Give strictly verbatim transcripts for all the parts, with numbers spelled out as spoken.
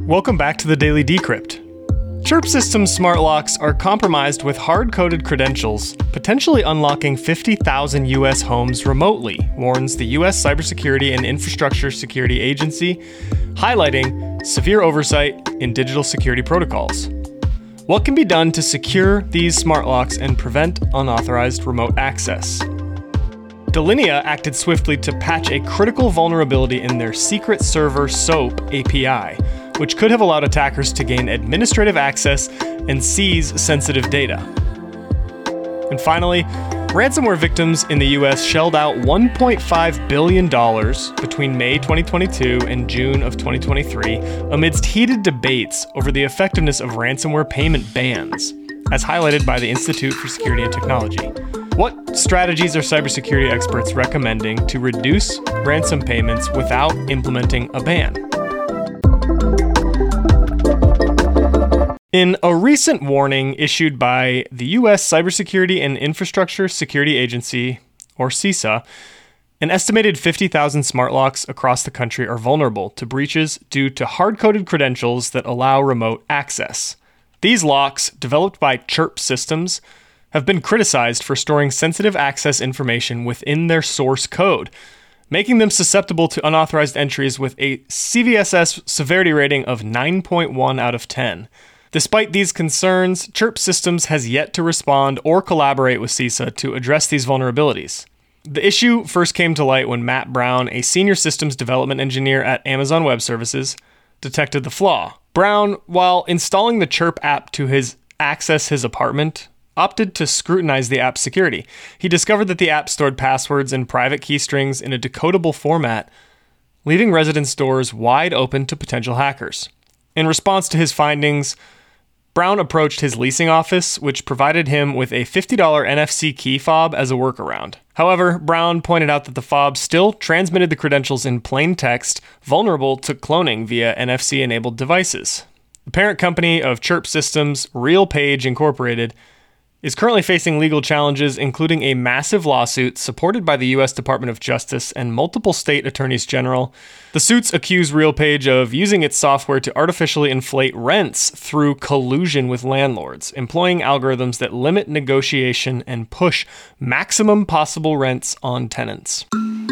Welcome back to the Daily Decrypt. Chirp Systems smart locks are compromised with hard-coded credentials, potentially unlocking fifty thousand U S homes remotely, warns the U S Cybersecurity and Infrastructure Security Agency, highlighting severe oversight in digital security protocols. What can be done to secure these smart locks and prevent unauthorized remote access? Delinea acted swiftly to patch a critical vulnerability in their secret server SOAP A P I, which could have allowed attackers to gain administrative access and seize sensitive data. And finally, ransomware victims in the U S shelled out one point five billion dollars between May twenty twenty-two and June of twenty twenty-three amidst heated debates over the effectiveness of ransomware payment bans, as highlighted by the Institute for Security and Technology. What strategies are cybersecurity experts recommending to reduce ransom payments without implementing a ban? In a recent warning issued by the U S Cybersecurity and Infrastructure Security Agency, or CISA, an estimated fifty thousand smart locks across the country are vulnerable to breaches due to hard-coded credentials that allow remote access. These locks, developed by Chirp Systems, have been criticized for storing sensitive access information within their source code, making them susceptible to unauthorized entries with a C V S S severity rating of nine point one out of ten. Despite these concerns, Chirp Systems has yet to respond or collaborate with CISA to address these vulnerabilities. The issue first came to light when Matt Brown, a senior systems development engineer at Amazon Web Services, detected the flaw. Brown, while installing the Chirp app to his access his apartment, opted to scrutinize the app's security. He discovered that the app stored passwords and private key strings in a decodable format, leaving residents' doors wide open to potential hackers. In response to his findings, Brown approached his leasing office, which provided him with a fifty dollars N F C key fob as a workaround. However, Brown pointed out that the fob still transmitted the credentials in plain text, vulnerable to cloning via N F C-enabled devices. The parent company of Chirp Systems, RealPage Incorporated, is currently facing legal challenges, including a massive lawsuit supported by the U S Department of Justice and multiple state attorneys general. The suits accuse RealPage of using its software to artificially inflate rents through collusion with landlords, employing algorithms that limit negotiation and push maximum possible rents on tenants.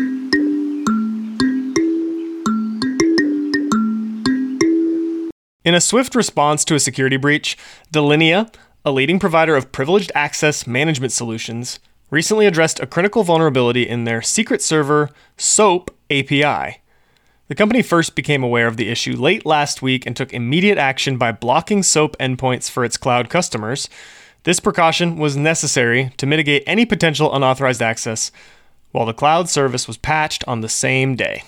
In a swift response to a security breach, Delinea, a leading provider of privileged access management solutions, recently addressed a critical vulnerability in their secret server SOAP A P I. The company first became aware of the issue late last week and took immediate action by blocking SOAP endpoints for its cloud customers. This precaution was necessary to mitigate any potential unauthorized access, while the cloud service was patched on the same day.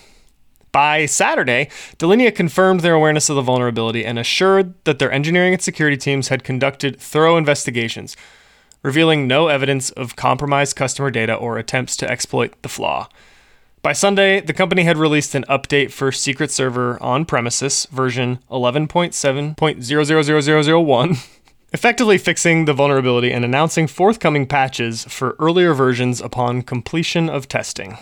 By Saturday, Delinea confirmed their awareness of the vulnerability and assured that their engineering and security teams had conducted thorough investigations, revealing no evidence of compromised customer data or attempts to exploit the flaw. By Sunday, the company had released an update for Secret Server on-premises version eleven point seven point zero zero zero zero zero one, effectively fixing the vulnerability and announcing forthcoming patches for earlier versions upon completion of testing.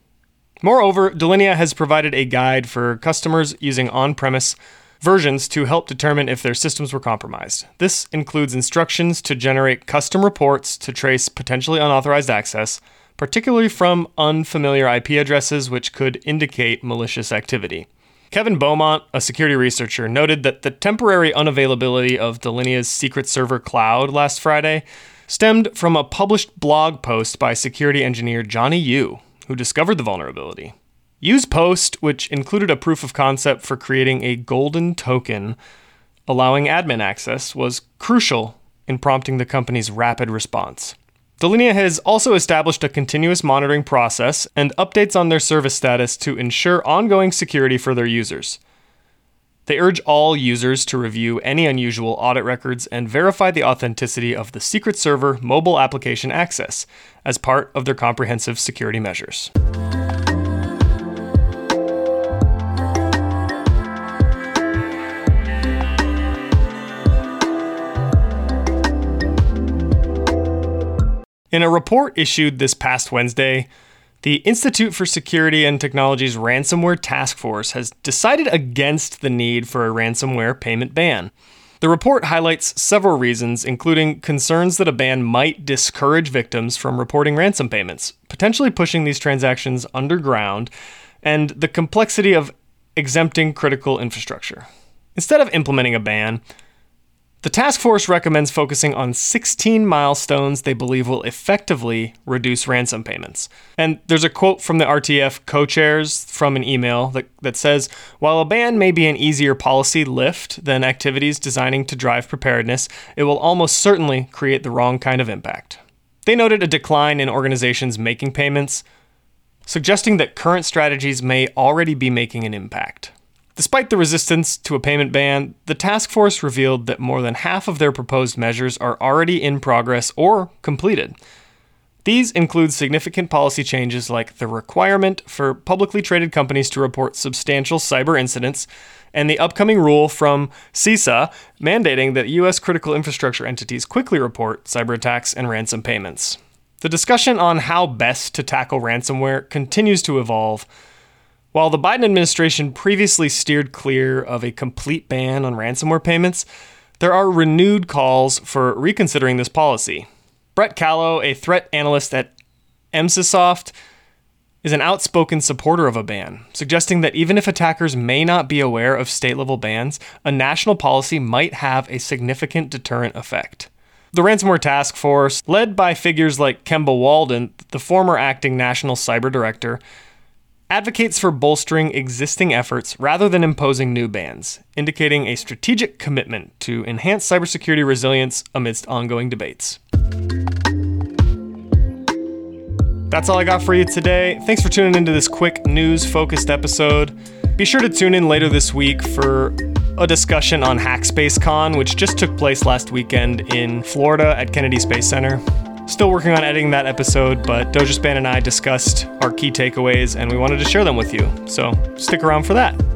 Moreover, Delinea has provided a guide for customers using on-premise versions to help determine if their systems were compromised. This includes instructions to generate custom reports to trace potentially unauthorized access, particularly from unfamiliar I P addresses, which could indicate malicious activity. Kevin Beaumont, a security researcher, noted that the temporary unavailability of Delinea's secret server cloud last Friday stemmed from a published blog post by security engineer Johnny Yu, who discovered the vulnerability. Yu's post, which included a proof of concept for creating a golden token allowing admin access, was crucial in prompting the company's rapid response. Delinea has also established a continuous monitoring process and updates on their service status to ensure ongoing security for their users. They urge all users to review any unusual audit records and verify the authenticity of the secret server mobile application access as part of their comprehensive security measures. In a report issued this past Wednesday, The Institute for Security and Technology's Ransomware Task Force has decided against the need for a ransomware payment ban. The report highlights several reasons, including concerns that a ban might discourage victims from reporting ransom payments, potentially pushing these transactions underground, and the complexity of exempting critical infrastructure. Instead of implementing a ban, the task force recommends focusing on sixteen milestones they believe will effectively reduce ransom payments. And there's a quote from the R T F co-chairs from an email that, that says, "While a ban may be an easier policy lift than activities designing to drive preparedness, it will almost certainly create the wrong kind of impact." They noted a decline in organizations making payments, suggesting that current strategies may already be making an impact. Despite the resistance to a payment ban, the task force revealed that more than half of their proposed measures are already in progress or completed. These include significant policy changes like the requirement for publicly traded companies to report substantial cyber incidents and the upcoming rule from CISA mandating that U S critical infrastructure entities quickly report cyber attacks and ransom payments. The discussion on how best to tackle ransomware continues to evolve. While the Biden administration previously steered clear of a complete ban on ransomware payments, there are renewed calls for reconsidering this policy. Brett Callow, a threat analyst at Emsisoft, is an outspoken supporter of a ban, suggesting that even if attackers may not be aware of state-level bans, a national policy might have a significant deterrent effect. The Ransomware Task Force, led by figures like Kemba Walden, the former acting national cyber director, advocates for bolstering existing efforts rather than imposing new bans, indicating a strategic commitment to enhance cybersecurity resilience amidst ongoing debates. That's all I got for you today. Thanks for tuning into this quick news-focused episode. Be sure to tune in later this week for a discussion on HackSpaceCon, which just took place last weekend in Florida at Kennedy Space Center. Still working on editing that episode, but DojaSpan and I discussed our key takeaways and we wanted to share them with you. So stick around for that.